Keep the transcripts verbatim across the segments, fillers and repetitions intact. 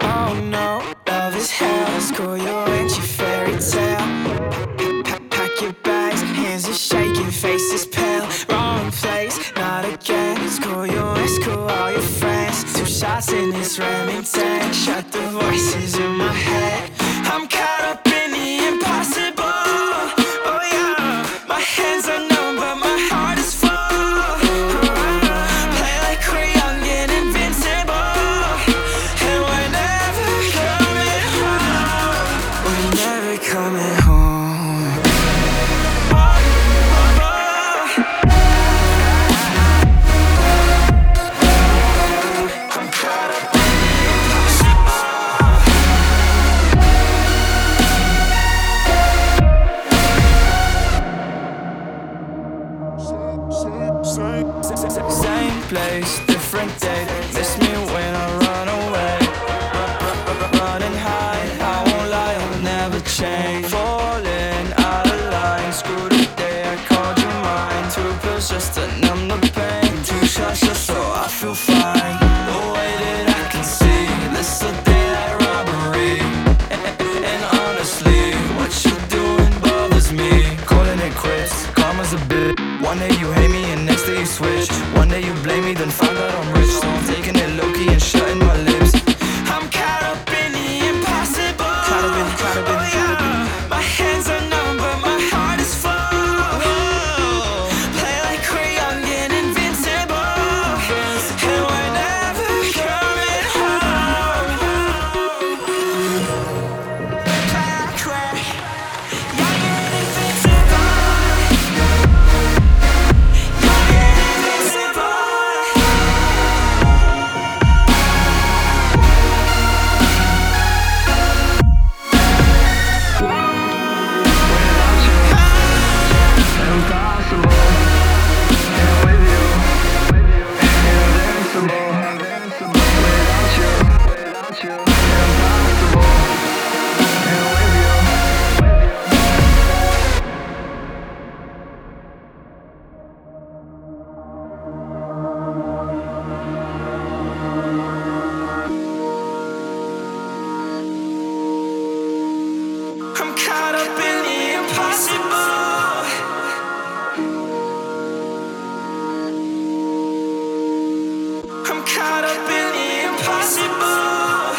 Oh no, love is hell. Screw you and your fairy tale. Pack, pack your bags, hands are shaking, face is pale. Wrong place, not again. Screw you and screw all your friends. Two shots in this Remington. Shut the voices in my head. I'm caught up in the impossible. Oh yeah, my hands are numb but my heart is full. Play like we're young and invincible, and we're never coming home. We're never coming home. I'm caught up in the impossible. Same place, different day. Miss me when I run away. Running high, I won't lie, I'll never change. Falling out of line, screw the day I called you mine. Two pills just to numb the pain, two shots just so I feel fine. The way that I can see, this a daylight robbery. And honestly, what you doing bothers me. Calling it quits, karma's a bitch. One day you hate me and next day you switch. One day you blame me, then find out I'm rich. So I'm taking it low-key and shutting my lips. I'm caught up in the impossible. Caught up in, caught up in, oh, yeah. My hands are numb but my heart is full. Play like we're young and invincible, and we're never coming home. Play like we're young and invincible, young and invincible. I'm caught up in the impossible. I'm caught up in the impossible.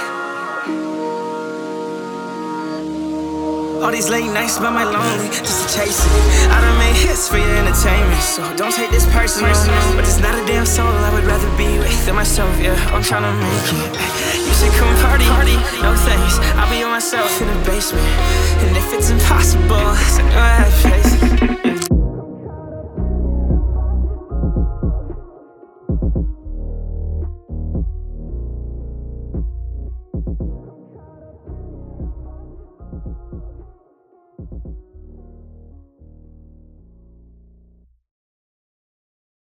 All these late nights by my lonely, just to chase it. I done made hits for your entertainment, so don't take this personal. But there's not a damn soul I would rather be with than myself, yeah, I'm tryna make it. You should come party, party, no thanks. I'll be on myself in the basement. And if it's impossible, I know I have faith.